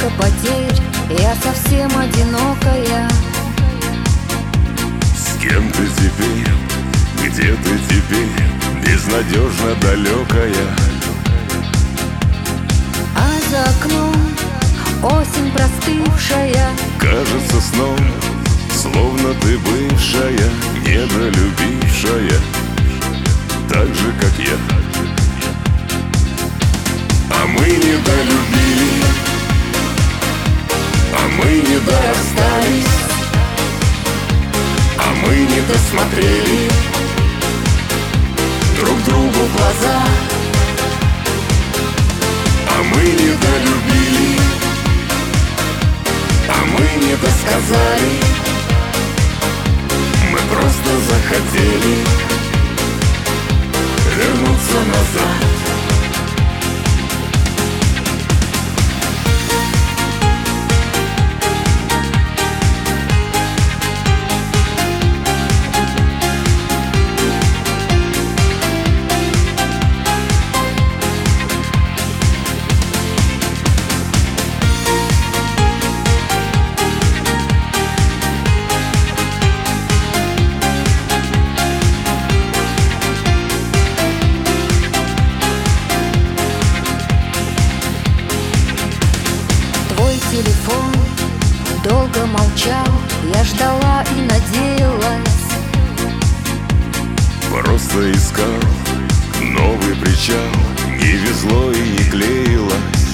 столько потерь, я совсем одинокая. С кем ты теперь? Где ты теперь? Безнадежно далекая. А за окном осень простывшая Кажется сном, словно ты бывшая, недолюбившая, так же, как я. А мы недолюбили, а мы не дорастались, а мы не досмотрели друг другу в глаза. А мы недолюбили, а мы не досказали, мы просто захотели вернуться назад. Телефон долго молчал, я ждала и надеялась. Просто искал новый причал, не везло и не клеилось.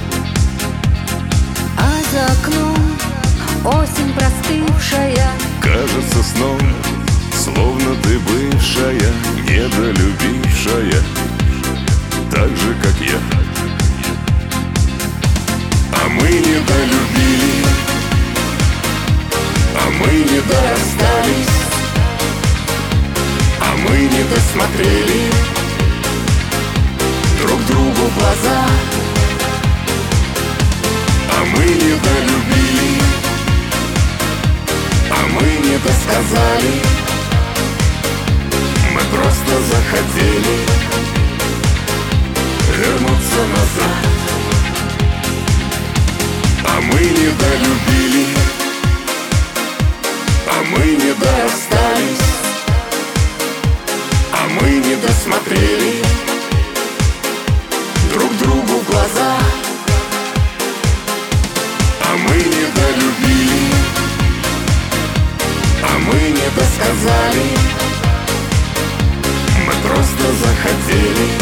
А за окном осень простывшая Кажется сном, словно ты бывшая, недолюбившая, так же, как я. А мы недолюбили, а мы не дорастались, а мы не досмотрели друг другу в глаза. А мы недолюбили, а мы не досказали, мы просто захотели вернуться назад. А мы недолюбили, а мы не дорастались, а мы не досмотрели друг другу в глаза. А мы недолюбили, а мы не досказали, мы просто захотели